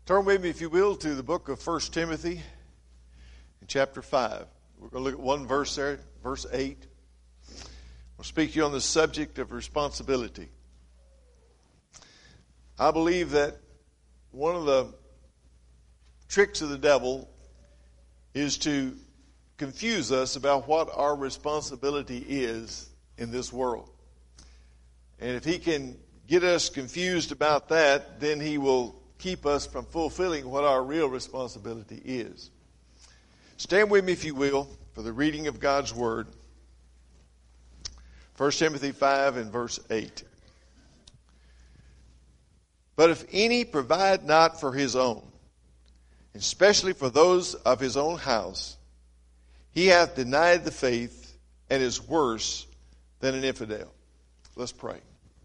Turn with me, if you will, to the book of 1 Timothy in chapter 5. We're going to look at one verse there, verse 8. I'll speak to you on the subject of responsibility. I believe that one of the tricks of the devil is to confuse us about what our responsibility is in this world. And if he can get us confused about that, then he will keep us from fulfilling what our real responsibility is. Stand with me, if you will, for the reading of God's Word. 1 Timothy 5 and verse 8. But if any provide not for his own, especially for those of his own house, he hath denied the faith and is worse than an infidel. Let's pray.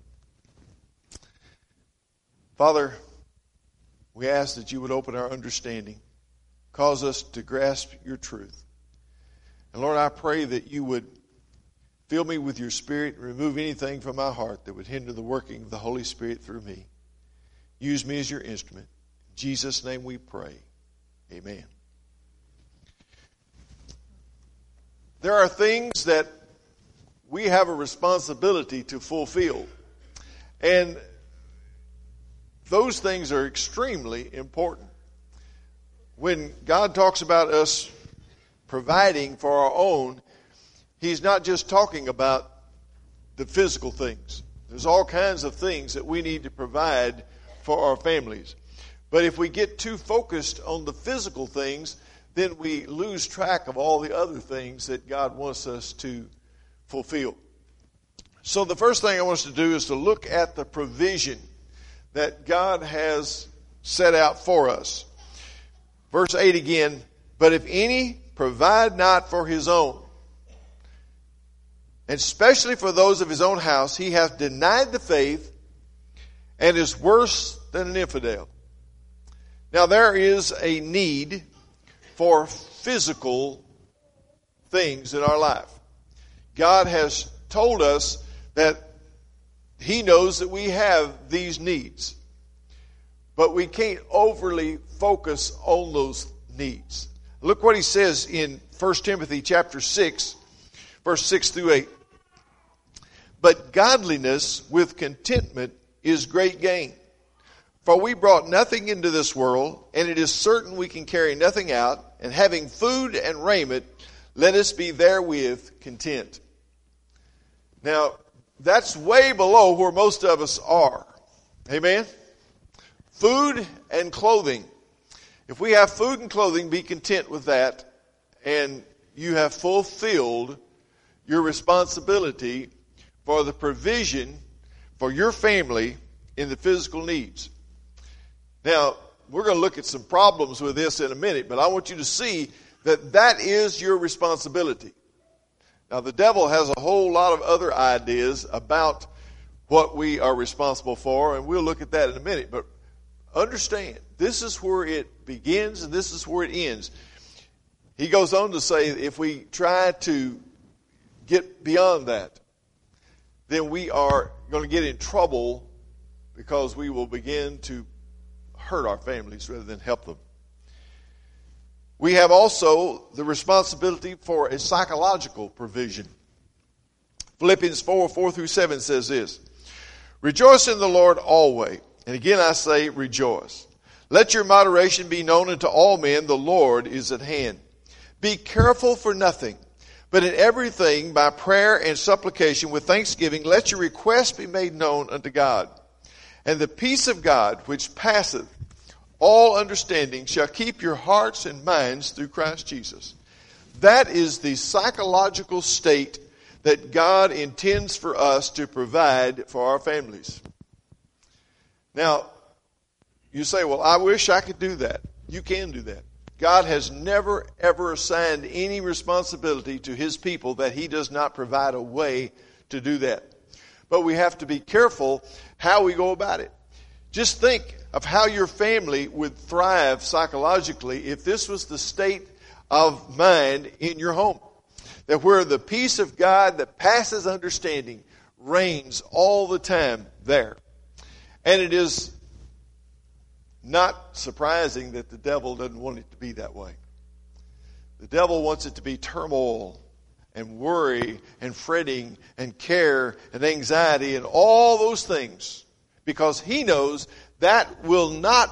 Father, we ask that you would open our understanding, cause us to grasp your truth. And Lord, I pray that you would fill me with your Spirit and remove anything from my heart that would hinder the working of the Holy Spirit through me. Use me as your instrument. In Jesus' name we pray. Amen. There are things that we have a responsibility to fulfill. And those things are extremely important. When God talks about us providing for our own, he's not just talking about the physical things. There's all kinds of things that we need to provide for our families. But if we get too focused on the physical things, then we lose track of all the other things that God wants us to fulfill. So the first thing I want us to do is to look at the provision that God has set out for us. Verse 8 again, but if any provide not for his own, and especially for those of his own house, he hath denied the faith and is worse than an infidel. Now there is a need for physical things in our life. God has told us that he knows that we have these needs. But we can't overly focus on those needs. Look what he says in 1 Timothy chapter 6, verse 6 through 8. But godliness with contentment is great gain. For we brought nothing into this world, and it is certain we can carry nothing out, and having food and raiment, let us be therewith content. Now, that's way below where most of us are. Amen? Food and clothing. If we have food and clothing, be content with that, and you have fulfilled your responsibility for the provision for your family in the physical needs. Now, we're going to look at some problems with this in a minute, but I want you to see that that is your responsibility. Now, the devil has a whole lot of other ideas about what we are responsible for, and we'll look at that in a minute. But understand, this is where it begins and this is where it ends. He goes on to say, if we try to get beyond that, then we are going to get in trouble because we will begin to hurt our families rather than help them. We have also the responsibility for a psychological provision. Philippians 4 through 7 says this, rejoice in the Lord always. And again I say rejoice. Let your moderation be known unto all men. The Lord is at hand. Be careful for nothing, but in everything by prayer and supplication with thanksgiving, let your requests be made known unto God. And the peace of God, which passeth all understanding, shall keep your hearts and minds through Christ Jesus. That is the psychological state that God intends for us to provide for our families. Now, you say, well, I wish I could do that. You can do that. God has never, ever assigned any responsibility to his people that he does not provide a way to do that. But we have to be careful how we go about it. Just think of how your family would thrive psychologically if this was the state of mind in your home. That where the peace of God that passes understanding reigns all the time there. And it is not surprising that the devil doesn't want it to be that way. The devil wants it to be turmoil and worry and fretting and care and anxiety and all those things, because he knows that will not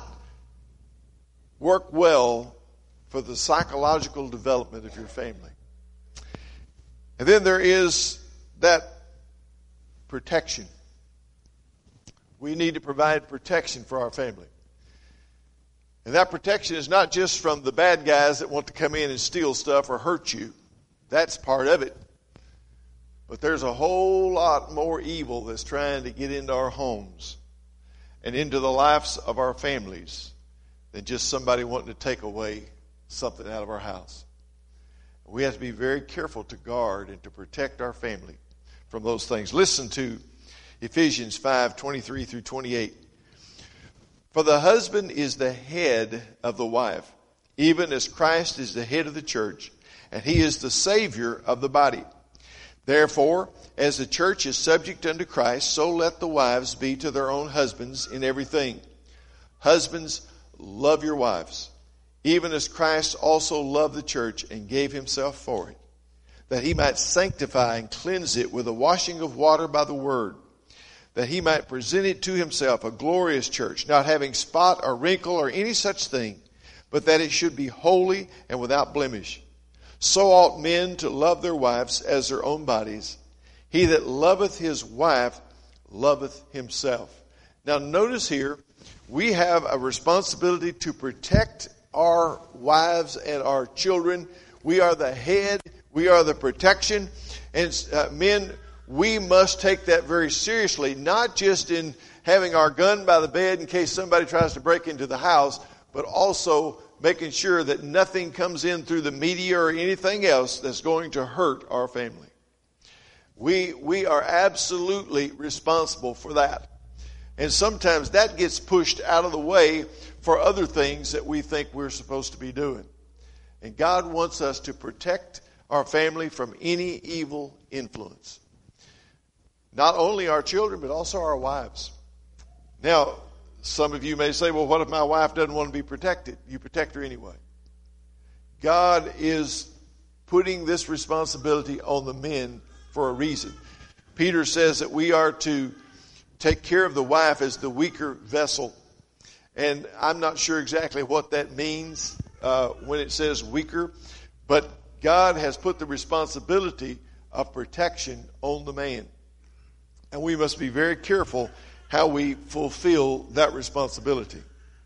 work well for the psychological development of your family. And then there is that protection. We need to provide protection for our family. And that protection is not just from the bad guys that want to come in and steal stuff or hurt you. That's part of it. But there's a whole lot more evil that's trying to get into our homes and into the lives of our families than just somebody wanting to take away something out of our house. We have to be very careful to guard and to protect our family from those things. Listen to Ephesians 5:23 through 28. For the husband is the head of the wife, even as Christ is the head of the church, and he is the Savior of the body. Therefore, as the church is subject unto Christ, so let the wives be to their own husbands in everything. Husbands, love your wives, even as Christ also loved the church and gave himself for it, that he might sanctify and cleanse it with the washing of water by the word, that he might present it to himself a glorious church, not having spot or wrinkle or any such thing, but that it should be holy and without blemish. So ought men to love their wives as their own bodies. He that loveth his wife loveth himself. Now notice here, we have a responsibility to protect our wives and our children. We are the head. We are the protection. And men, we must take that very seriously, not just in having our gun by the bed in case somebody tries to break into the house, but also making sure that nothing comes in through the media or anything else that's going to hurt our family. We are absolutely responsible for that. And sometimes that gets pushed out of the way for other things that we think we're supposed to be doing. And God wants us to protect our family from any evil influence. Not only our children, but also our wives. Now, some of you may say, well, what if my wife doesn't want to be protected? You protect her anyway. God is putting this responsibility on the men for a reason. Peter says that we are to take care of the wife as the weaker vessel. And I'm not sure exactly what that means when it says weaker, but God has put the responsibility of protection on the man. And we must be very careful how we fulfill that responsibility.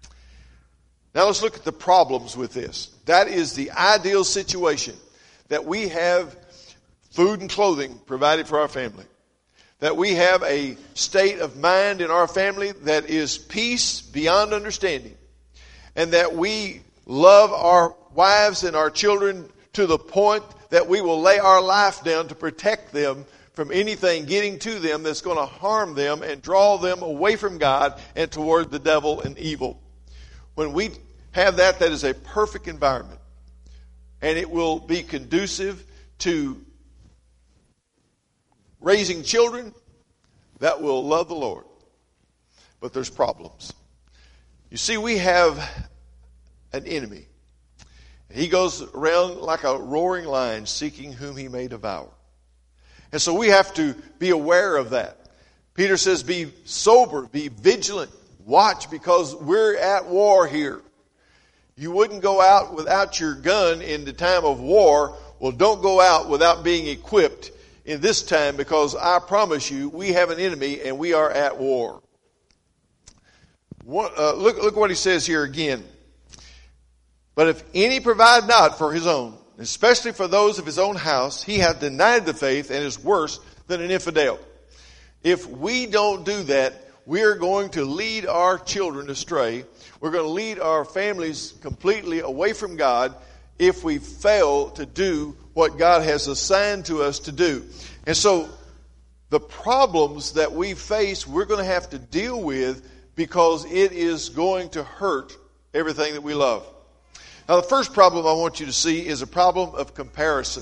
Now let's look at the problems with this. That is the ideal situation, that we have food and clothing provided for our family, that we have a state of mind in our family that is peace beyond understanding, and that we love our wives and our children to the point that we will lay our life down to protect them from anything getting to them that's going to harm them and draw them away from God and toward the devil and evil. When we have that is a perfect environment. And it will be conducive to raising children that will love the Lord. But there's problems. You see, we have an enemy. He goes around like a roaring lion, seeking whom he may devour. And so we have to be aware of that. Peter says, be sober, be vigilant, watch, because we're at war here. You wouldn't go out without your gun in the time of war. Well, don't go out without being equipped in this time, because I promise you, we have an enemy and we are at war. Look what he says here again. But if any provide not for his own, especially for those of his own house, he hath denied the faith and is worse than an infidel. If we don't do that, we are going to lead our children astray. We're going to lead our families completely away from God if we fail to do what God has assigned to us to do. And so the problems that we face, we're going to have to deal with, because it is going to hurt everything that we love. Now, the first problem I want you to see is a problem of comparison.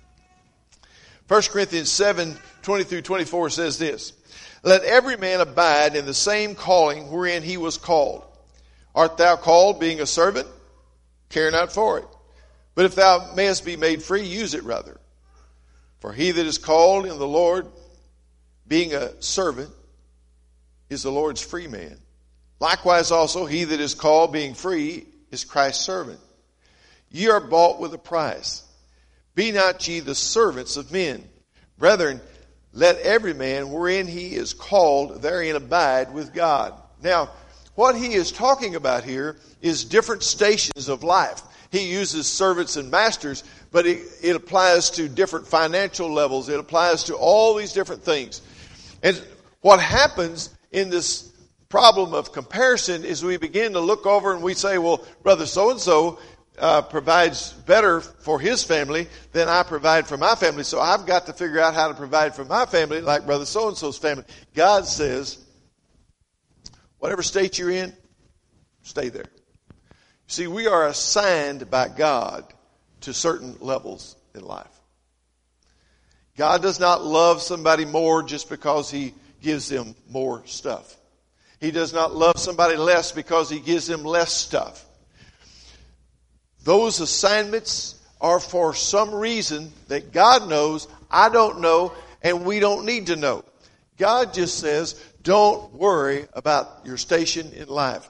1 Corinthians 7:20 through 24 says this: Let every man abide in the same calling wherein he was called. Art thou called, being a servant? Care not for it. But if thou mayest be made free, use it rather. For he that is called in the Lord, being a servant, is the Lord's free man. Likewise also, he that is called, being free, is Christ's servant. Ye are bought with a price. Be not ye the servants of men. Brethren, let every man wherein he is called therein abide with God. Now, what he is talking about here is different stations of life. He uses servants and masters, but it applies to different financial levels. It applies to all these different things. And what happens in this problem of comparison is we begin to look over and we say, well, brother so-and-so provides better for his family than I provide for my family, so I've got to figure out how to provide for my family like brother so-and-so's family. God says, whatever state you're in, stay there. See, we are assigned by God to certain levels in life. God does not love somebody more just because he gives them more stuff. He does not love somebody less because he gives them less stuff. Those assignments are for some reason that God knows, I don't know, and we don't need to know. God just says, don't worry about your station in life.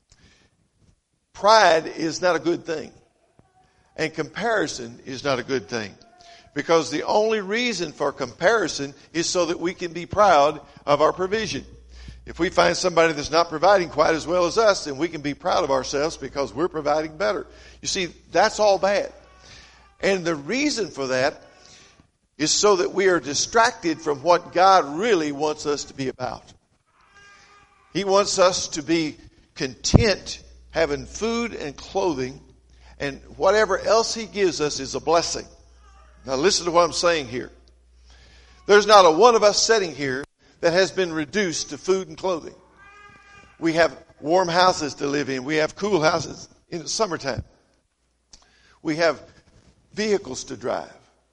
Pride is not a good thing. And comparison is not a good thing. Because the only reason for comparison is so that we can be proud of our provision. If we find somebody that's not providing quite as well as us, then we can be proud of ourselves because we're providing better. You see, that's all bad. And the reason for that is so that we are distracted from what God really wants us to be about. He wants us to be content having food and clothing, and whatever else he gives us is a blessing. Now listen to what I'm saying here. There's not a one of us sitting here that has been reduced to food and clothing. We have warm houses to live in. We have cool houses in the summertime. We have vehicles to drive.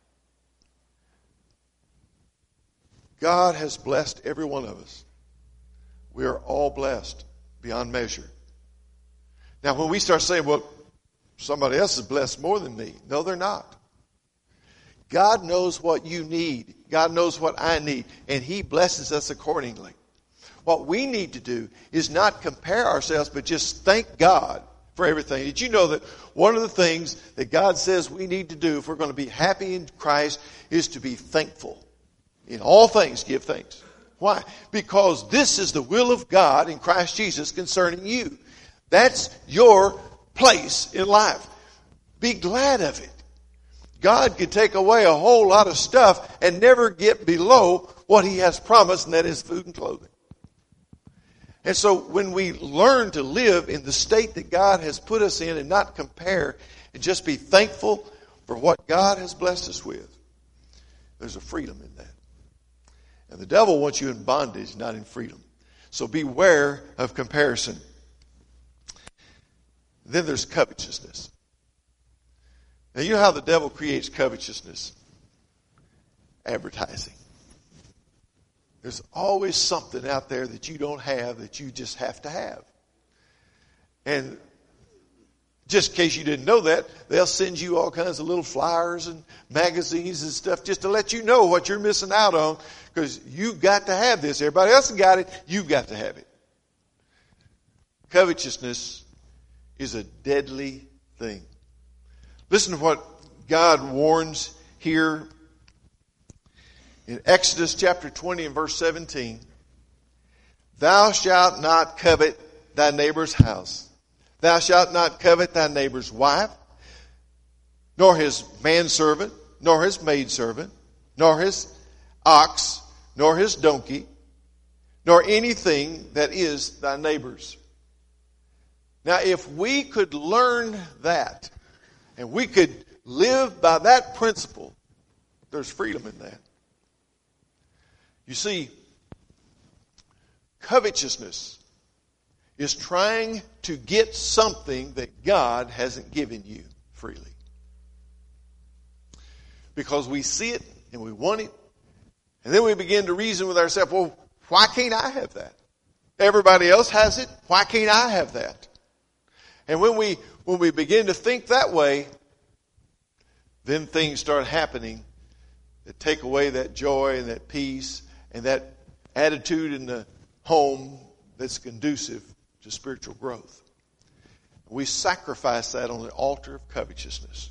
God has blessed every one of us. We are all blessed beyond measure. Now, when we start saying, well, somebody else is blessed more than me. No, they're not. God knows what you need. God knows what I need. And he blesses us accordingly. What we need to do is not compare ourselves, but just thank God for everything. Did you know that one of the things that God says we need to do if we're going to be happy in Christ is to be thankful? In all things, give thanks. Why? Because this is the will of God in Christ Jesus concerning you. That's your place in life. Be glad of it. God could take away a whole lot of stuff and never get below what he has promised, and that is food and clothing. And so when we learn to live in the state that God has put us in and not compare and just be thankful for what God has blessed us with, there's a freedom in that. And the devil wants you in bondage, not in freedom. So beware of comparison. Then there's covetousness. Now, you know how the devil creates covetousness? Advertising. There's always something out there that you don't have that you just have to have. And just in case you didn't know that, they'll send you all kinds of little flyers and magazines and stuff just to let you know what you're missing out on, because you've got to have this. Everybody else has got it. You've got to have it. Covetousness is a deadly thing. Listen to what God warns here in Exodus chapter 20 and verse 17. Thou shalt not covet thy neighbor's house. Thou shalt not covet thy neighbor's wife, nor his manservant, nor his maidservant, nor his ox, nor his donkey, nor anything that is thy neighbor's. Now, if we could learn that, and we could live by that principle, there's freedom in that. You see, covetousness is trying to get something that God hasn't given you freely. Because we see it and we want it, and then we begin to reason with ourselves, well, why can't I have that? Everybody else has it. Why can't I have that? And when we begin to think that way, then things start happening that take away that joy and that peace and that attitude in the home that's conducive to spiritual growth. We sacrifice that on the altar of covetousness.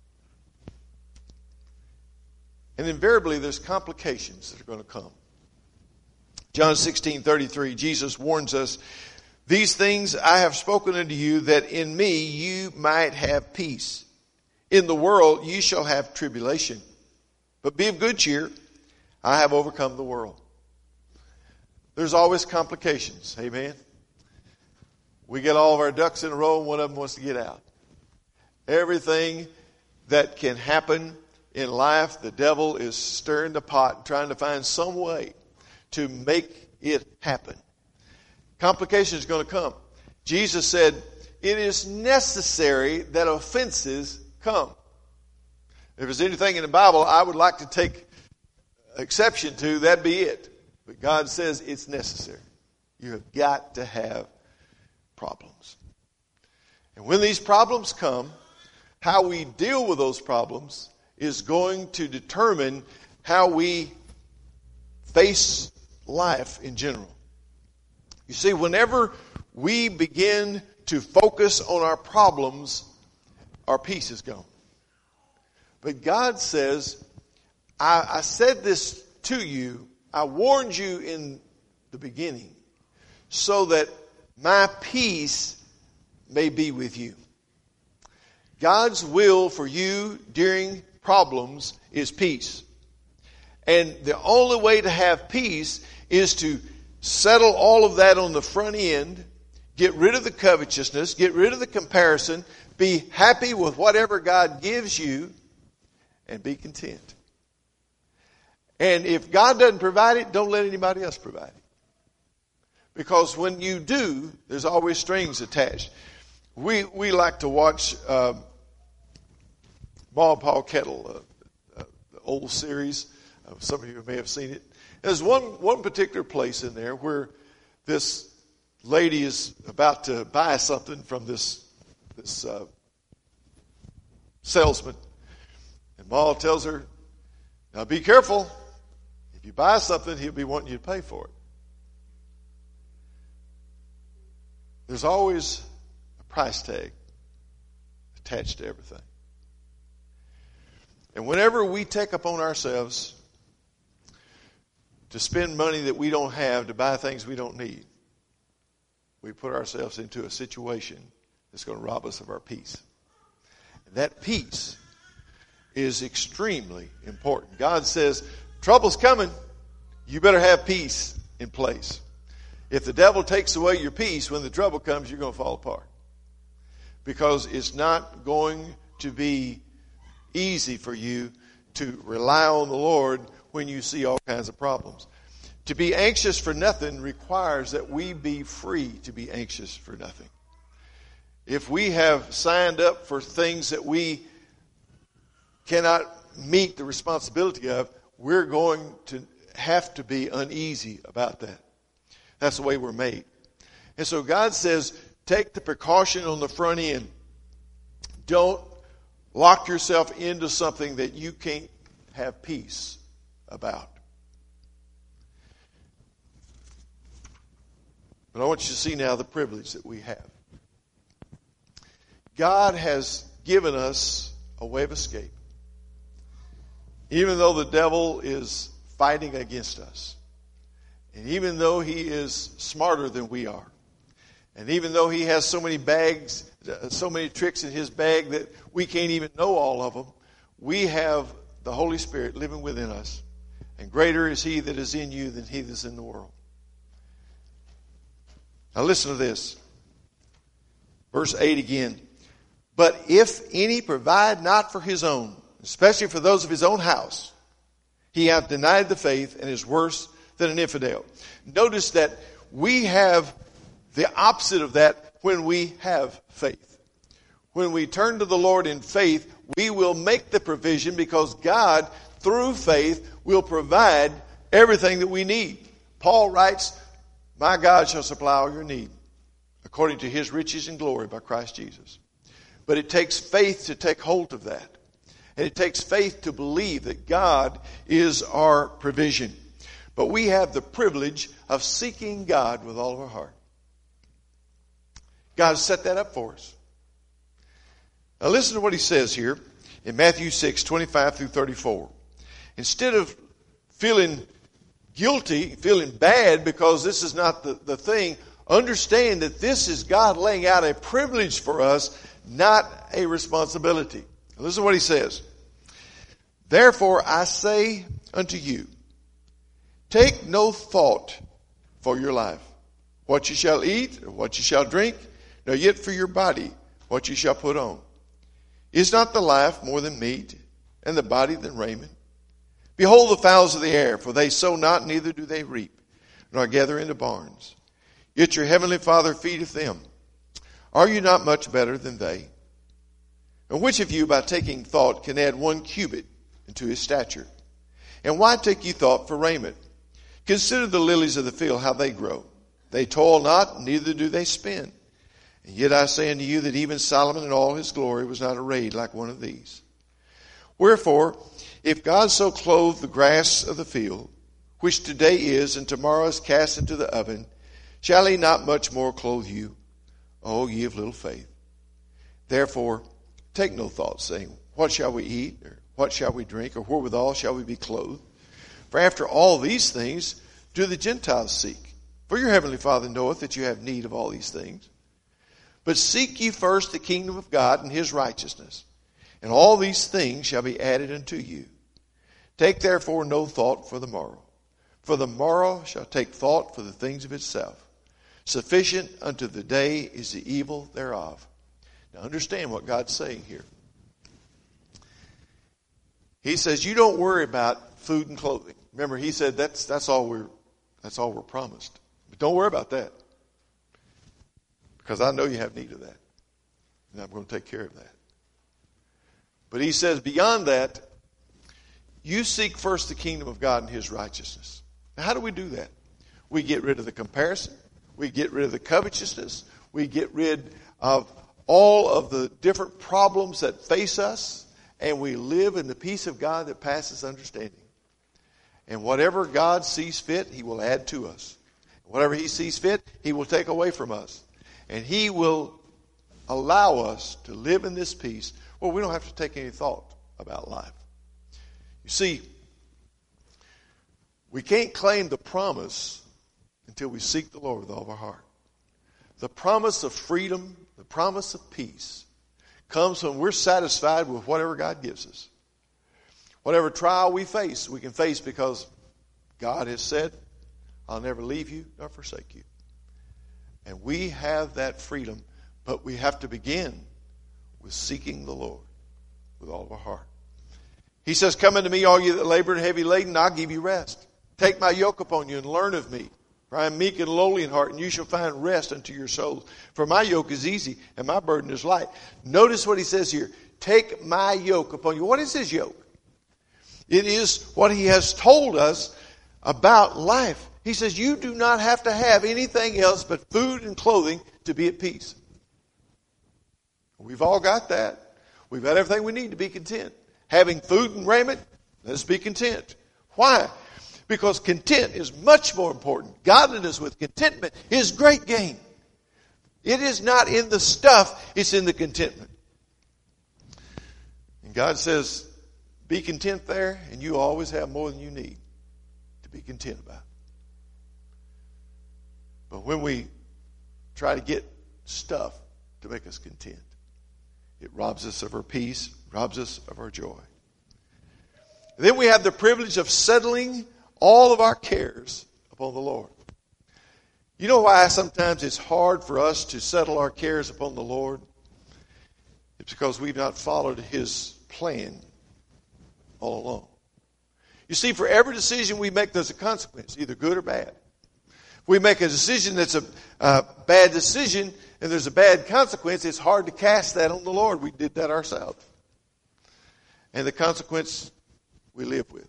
And invariably there's complications that are going to come. John 16:33, Jesus warns us, "These things I have spoken unto you, that in me you might have peace. In the world you shall have tribulation. But be of good cheer, I have overcome the world." There's always complications, amen? We get all of our ducks in a row and one of them wants to get out. Everything that can happen in life, the devil is stirring the pot and trying to find some way to make it happen. Complications are going to come. Jesus said, it is necessary that offenses come. If there's anything in the Bible I would like to take exception to, that'd be it. But God says it's necessary. You have got to have problems. And when these problems come, how we deal with those problems is going to determine how we face life in general. You see, whenever we begin to focus on our problems, our peace is gone. But God says, I said this to you, I warned you in the beginning, so that my peace may be with you. God's will for you during problems is peace. And the only way to have peace is to settle all of that on the front end, get rid of the covetousness, get rid of the comparison, be happy with whatever God gives you, and be content. And if God doesn't provide it, don't let anybody else provide it. Because when you do, there's always strings attached. We like to watch Ma and Pa Kettle, the old series. Some of you may have seen it. There's one particular place in there where this lady is about to buy something from this salesman. And Ma tells her, now be careful. If you buy something, he'll be wanting you to pay for it. There's always a price tag attached to everything. And whenever we take upon ourselves to spend money that we don't have to buy things we don't need, we put ourselves into a situation that's going to rob us of our peace. And that peace is extremely important. God says, trouble's coming. You better have peace in place. If the devil takes away your peace, when the trouble comes, you're going to fall apart. Because it's not going to be easy for you to rely on the Lord when you see all kinds of problems. To be anxious for nothing requires that we be free to be anxious for nothing. If we have signed up for things that we cannot meet the responsibility of, we're going to have to be uneasy about that. That's the way we're made. And so God says, take the precaution on the front end. Don't lock yourself into something that you can't have peace about. But I want you to see now the privilege that we have. God has given us a way of escape. Even though the devil is fighting against us. And even though he is smarter than we are. And even though he has so many bags, so many tricks in his bag that we can't even know all of them, we have the Holy Spirit living within us. And greater is he that is in you than he that is in the world. Now listen to this. Verse 8 again. But if any provide not for his own, especially for those of his own house, he hath denied the faith and is worse than an infidel. Notice that we have the opposite of that when we have faith. When we turn to the Lord in faith, we will make the provision because God, through faith, will provide everything that we need. Paul writes, my God shall supply all your need according to his riches and glory by Christ Jesus. But it takes faith to take hold of that. And it takes faith to believe that God is our provision. But we have the privilege of seeking God with all of our heart. God has set that up for us. Now listen to what he says here in Matthew 6, 25 through 34. Instead of feeling guilty, feeling bad because this is not the thing, understand that this is God laying out a privilege for us, not a responsibility. Listen to what he says. Therefore I say unto you, take no thought for your life, what you shall eat or what you shall drink, nor yet for your body what you shall put on. Is not the life more than meat, and the body than raiment? Behold the fowls of the air, for they sow not, neither do they reap, nor gather into barns. Yet your heavenly Father feedeth them. Are you not much better than they? And which of you by taking thought can add 1 cubit into his stature? And why take ye thought for raiment? Consider the lilies of the field, how they grow. They toil not, neither do they spin. And yet I say unto you that even Solomon in all his glory was not arrayed like one of these. Wherefore, if God so clothe the grass of the field, which today is and tomorrow is cast into the oven, shall he not much more clothe you, O ye of little faith? Therefore, take no thought, saying, what shall we eat, or what shall we drink, or wherewithal shall we be clothed? For after all these things do the Gentiles seek. For your heavenly Father knoweth that you have need of all these things. But seek ye first the kingdom of God and his righteousness, and all these things shall be added unto you. Take therefore no thought for the morrow, for the morrow shall take thought for the things of itself. Sufficient unto the day is the evil thereof. Now understand what God's saying here. He says you don't worry about food and clothing. Remember, he said that's all we're promised. But don't worry about that, because I know you have need of that, and I'm going to take care of that. But he says beyond that, you seek first the kingdom of God and his righteousness. Now, how do we do that? We get rid of the comparison. We get rid of the covetousness. We get rid of all of the different problems that face us, and we live in the peace of God that passes understanding. And whatever God sees fit, he will add to us. Whatever he sees fit, he will take away from us. And he will allow us to live in this peace where we don't have to take any thought about life. You see, we can't claim the promise until we seek the Lord with all of our heart. The promise of freedom, the promise of peace, comes when we're satisfied with whatever God gives us. Whatever trial we face, we can face because God has said, I'll never leave you nor forsake you. And we have that freedom, but we have to begin with seeking the Lord with all of our heart. He says, come unto me, all you that labor and heavy laden, I'll give you rest. Take my yoke upon you and learn of me. For I am meek and lowly in heart, and you shall find rest unto your souls. For my yoke is easy, and my burden is light. Notice what he says here. Take my yoke upon you. What is his yoke? It is what he has told us about life. He says, you do not have to have anything else but food and clothing to be at peace. We've all got that. We've got everything we need to be content. Having food and raiment, let's be content. Why? Because content is much more important. Godliness with contentment is great gain. It is not in the stuff, it's in the contentment. And God says, be content there, and you always have more than you need to be content about. But when we try to get stuff to make us content, it robs us of our peace, robs us of our joy. And then we have the privilege of settling all of our cares upon the Lord. You know why sometimes it's hard for us to settle our cares upon the Lord? It's because we've not followed his plan all along. You see, for every decision we make, there's a consequence, either good or bad. If we make a decision that's a bad decision and there's a bad consequence, it's hard to cast that on the Lord. We did that ourselves. And the consequence we live with.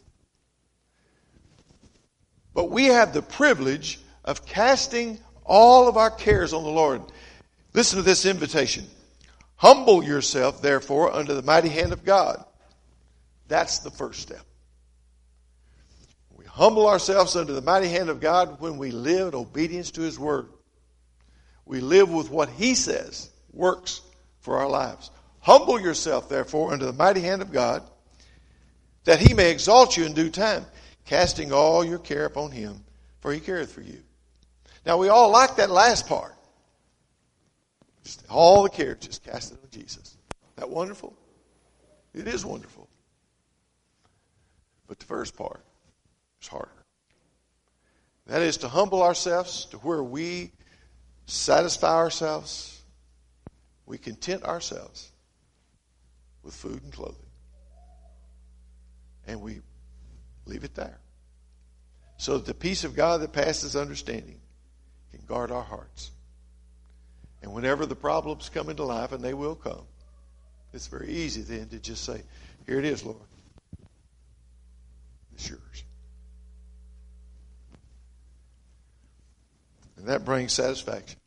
But we have the privilege of casting all of our cares on the Lord. Listen to this invitation. Humble yourself, therefore, under the mighty hand of God. That's the first step. We humble ourselves under the mighty hand of God when we live in obedience to His Word. We live with what He says works for our lives. Humble yourself, therefore, under the mighty hand of God, that He may exalt you in due time, casting all your care upon Him, for He careth for you. Now, we all like that last part. Just all the care, just cast it on Jesus. Isn't that wonderful? It is wonderful. But the first part is harder. That is to humble ourselves to where we satisfy ourselves, we content ourselves with food and clothing. And we leave it there. So that the peace of God that passes understanding can guard our hearts. And whenever the problems come into life, and they will come, it's very easy then to just say, here it is, Lord. It's yours. And that brings satisfaction.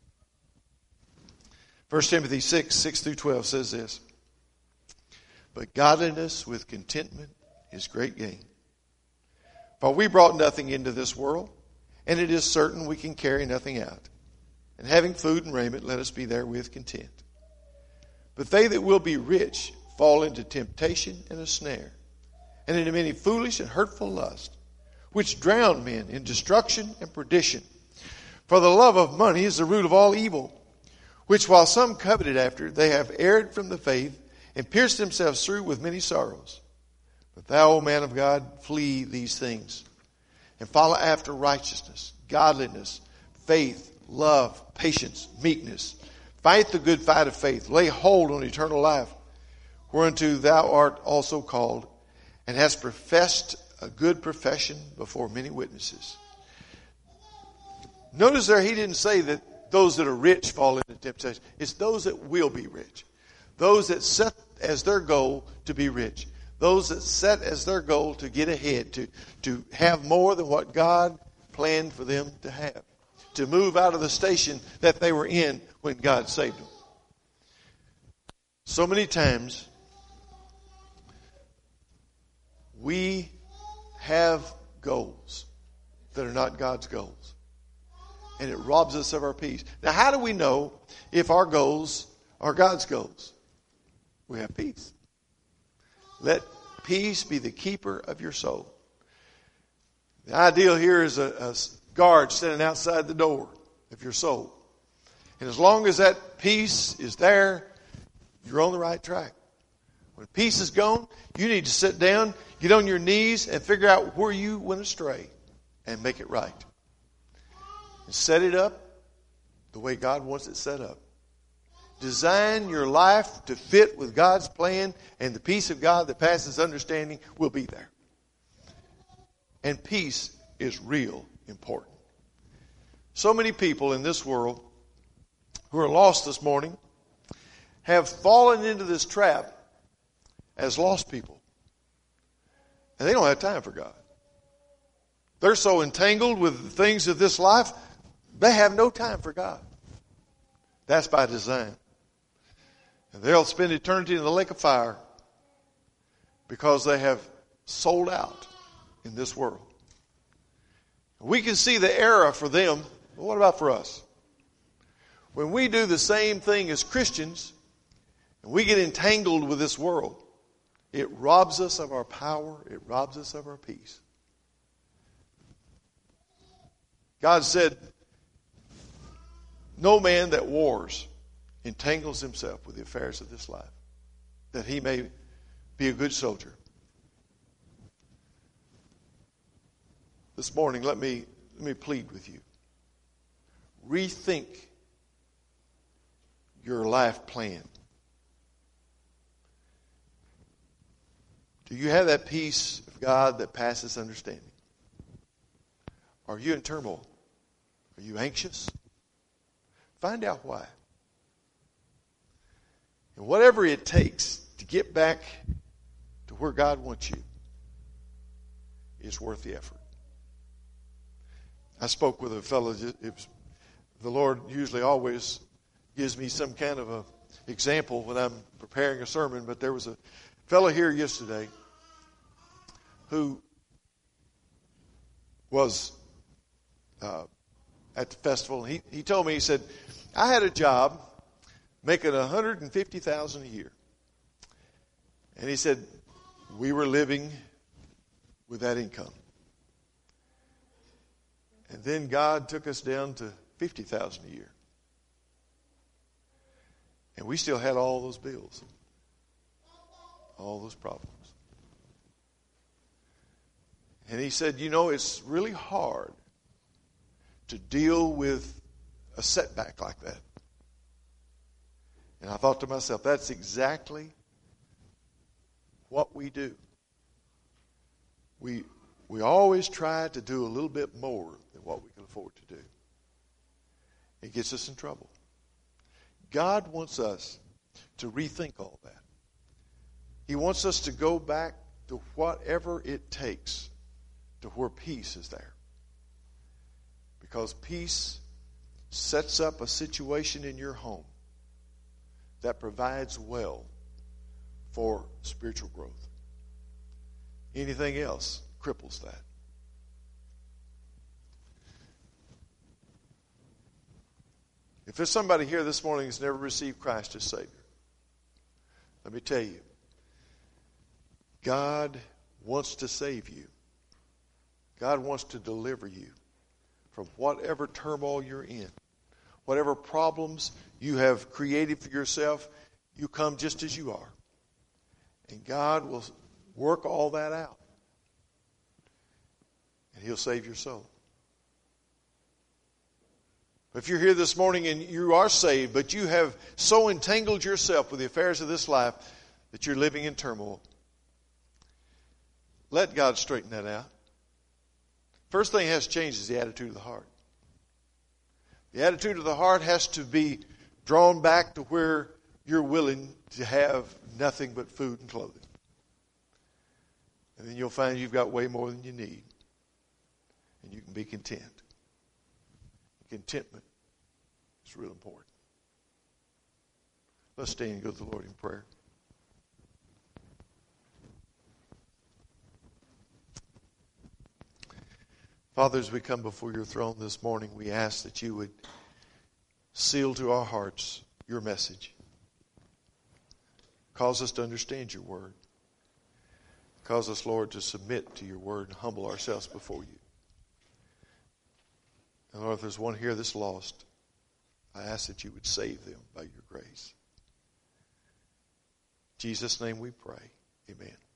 1 Timothy 6 through 12 says this. But godliness with contentment is great gain. For we brought nothing into this world, and it is certain we can carry nothing out. And having food and raiment, let us be therewith content. But they that will be rich fall into temptation and a snare, and into many foolish and hurtful lusts, which drown men in destruction and perdition. For the love of money is the root of all evil, which while some coveted after, they have erred from the faith, and pierced themselves through with many sorrows. But thou, O man of God, flee these things, and follow after righteousness, godliness, faith, love, patience, meekness. Fight the good fight of faith. Lay hold on eternal life, whereunto thou art also called, and hast professed a good profession before many witnesses. Notice there he didn't say that those that are rich fall into temptation. It's those that will be rich. Those that set as their goal to be rich. Those that set as their goal to get ahead, to have more than what God planned for them to have. To move out of the station that they were in when God saved them. So many times we have goals that are not God's goals. And it robs us of our peace. Now, how do we know if our goals are God's goals? We have peace. Let peace be the keeper of your soul. The ideal here is a guard standing outside the door of your soul. And as long as that peace is there, you're on the right track. When peace is gone, you need to sit down, get on your knees, and figure out where you went astray and make it right. And set it up the way God wants it set up. Design your life to fit with God's plan, and the peace of God that passes understanding will be there. And peace is real important. So many people in this world who are lost this morning have fallen into this trap as lost people. And they don't have time for God. They're so entangled with the things of this life, they have no time for God. That's by design. And they'll spend eternity in the lake of fire because they have sold out in this world. We can see the error for them, but what about for us? When we do the same thing as Christians, and we get entangled with this world, it robs us of our power, it robs us of our peace. God said, no man that wars entangles himself with the affairs of this life, that he may be a good soldier. This morning, let me plead with you. Rethink your life plan. Do you have that peace of God that passes understanding? Are you in turmoil? Are you anxious? Find out why. And whatever it takes to get back to where God wants you is worth the effort. I spoke with a fellow. The Lord usually always gives me some kind of a example when I'm preparing a sermon, but there was a fellow here yesterday who was at the festival. He told me, he said, I had a job making $150,000 a year. And he said, we were living with that income. And then God took us down to $50,000 a year. And we still had all those bills, all those problems. And he said, it's really hard to deal with a setback like that. And I thought to myself, that's exactly what we do. We always try to do a little bit more than what we can afford to do. It gets us in trouble. God wants us to rethink all that. He wants us to go back to whatever it takes to where peace is there. Because peace sets up a situation in your home that provides well for spiritual growth. Anything else cripples that. If there's somebody here this morning who's never received Christ as Savior, let me tell you, God wants to save you. God wants to deliver you from whatever turmoil you're in. Whatever problems you have created for yourself, you come just as you are. And God will work all that out. And He'll save your soul. If you're here this morning and you are saved, but you have so entangled yourself with the affairs of this life that you're living in turmoil, let God straighten that out. First thing that has to change is the attitude of the heart. The attitude of the heart has to be drawn back to where you're willing to have nothing but food and clothing. And then you'll find you've got way more than you need. And you can be content. Contentment is real important. Let's stand and go to the Lord in prayer. Father, as we come before your throne this morning, we ask that you would seal to our hearts your message. Cause us to understand your word. Cause us, Lord, to submit to your word and humble ourselves before you. And Lord, if there's one here that's lost, I ask that you would save them by your grace. In Jesus' name we pray. Amen.